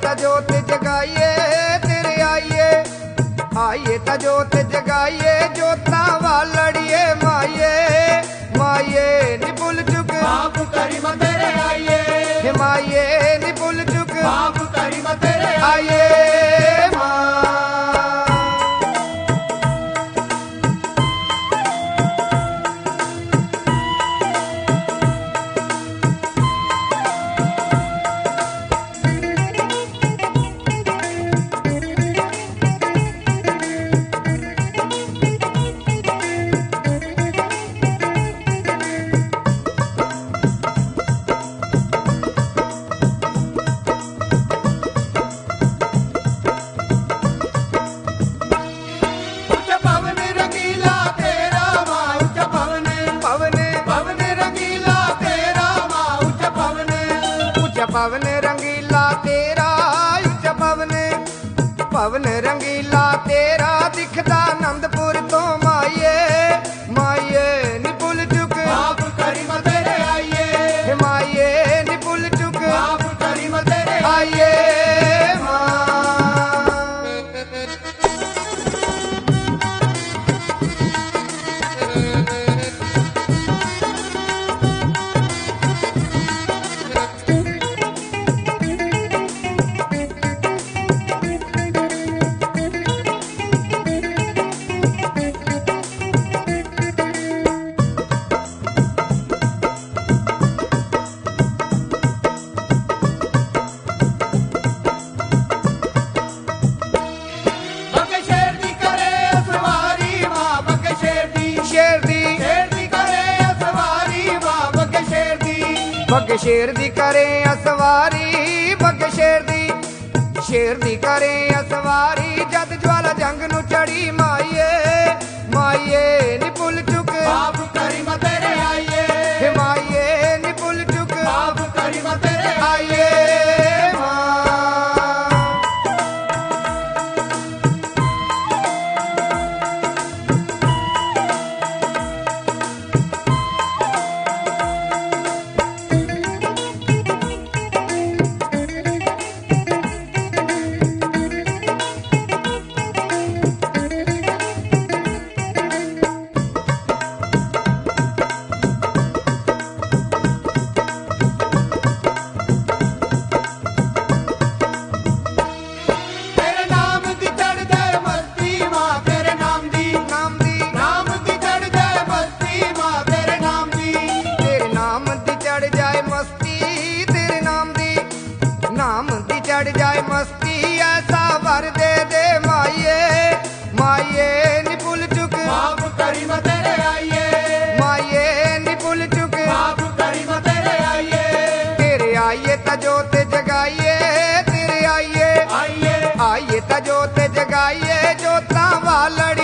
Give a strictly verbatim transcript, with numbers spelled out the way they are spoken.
ता जोत जगाइए तेरे आइए, आइए ता जोत जगाइए जोता वालड़िए माये, माये निपुल चुक बाबू करीम तेरे आइए, माये निपुल चुक बाबू करीम तेरे आइए पवन रंगीला तेरा उच्च पवन, पवन रंगीला तेरा दिखदा आनंदपुर तो माये, माये निपुल चुक बाबू करीम तेरे आइए, माये निपुल चुक बाबू करीम तेरे आइए बग शेर दी करे असवारी, बग शेर दी शेर दी करे असवारी जद ज्वाला जंग नु चढ़ी माये, माये निपुल चुक बाबू करीम तेरे आइए, माये निपुल चुक बाबू करीम तेरे आइए चढ़ जाए मस्ती ऐसा वर दे दे माये, माये निपुल चुक बाबू करीम तेरे आइए, माये निपुल चुक बाबू करीम तेरे आइए, तेरे आइए ता जोत जगाइए तेरे आइए, आइए आइए ता जोत जगाइए जोता वालड़